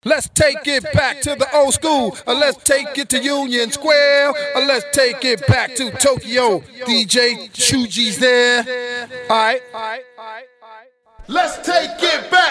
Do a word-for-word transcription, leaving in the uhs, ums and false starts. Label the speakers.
Speaker 1: Let's take it back to the old school. Uh, let's take it to Union Square. Uh, let's take it back to Tokyo. D J Shuji's there. All right.
Speaker 2: Let's take it back.